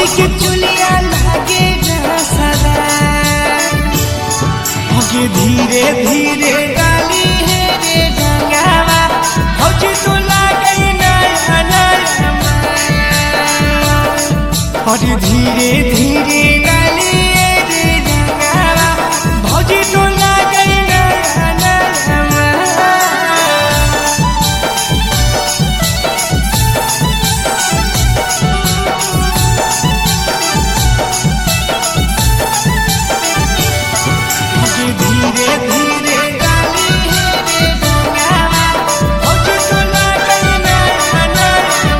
के चुलिया लागे सदा आगे धीरे धीरे डाली है रे रंगावा भौजी तो लागे नया नया और धीरे धीरे डाली है रे रंगावा भौजी तो लागे नया नया धीरे धीरे डाली है रे रंगावा भौजी तो लागे नया नया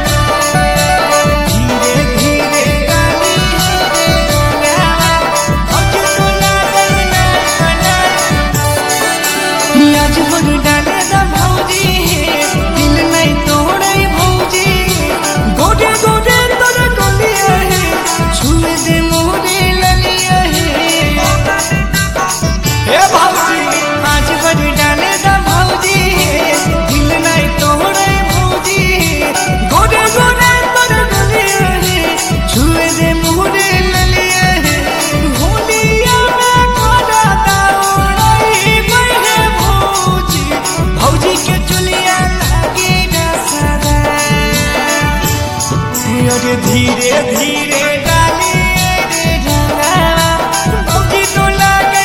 धीरे धीरे डाली है रे रंगावा भौजी तो लागे नया नया आज भर डाले दा भौजी दिल नहीं तोड़े भौजी गोडे गोडे तोर गलिया है छुए दे मोरे ललिया है ए भौजी आज बड़ी डाले दा भौजी दिल नहीं तोड़े भौजी गोडे गोडे तोर गलिया है छुए दे मोरे ललिया है होलिया में खोदा दाउड़ई बहे भौजी भौजी के चुलिया लागे ना सदा अरे धीरे धीरे डाली रे रंगावा भौजी तो लागे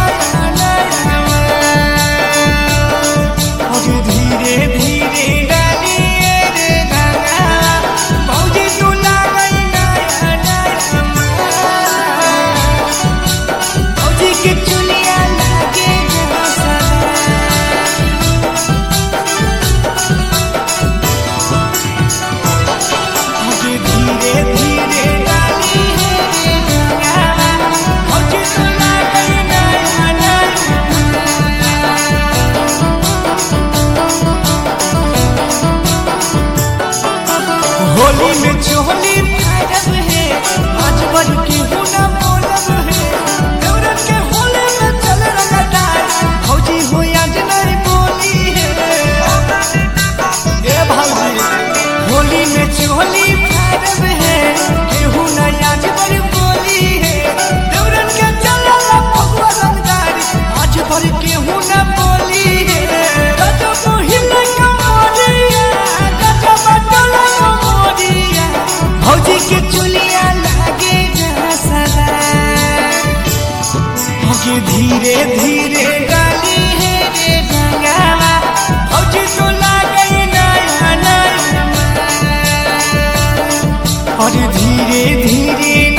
धीरे धीरे डाली रे रंगावा भौजी तो लागे नया नया भौजी के चुलिया लागे सदा आगे धीरे धीरे डाली है रे रंगावा भौजी तो लागे नया नया होली में चोली फाड़ब है आज बड़ के हुना बोलब है देवरन के होली में चल रगदार भौजी हो आज नहीं बोली है ए भौजी होली में चोली फाड़ब है केहू ना आज बड़ बोली है देवरन के चल भगवा रंगदार आज बड़ केहू ना बोली है गजब हिले कमरिया गजब टोला कमरिया भौजी के चुलिया लागे सदा आगे धीरे धीरे डाली है रे रंगावा भौजी तो लागे नया नया और धीरे धीरे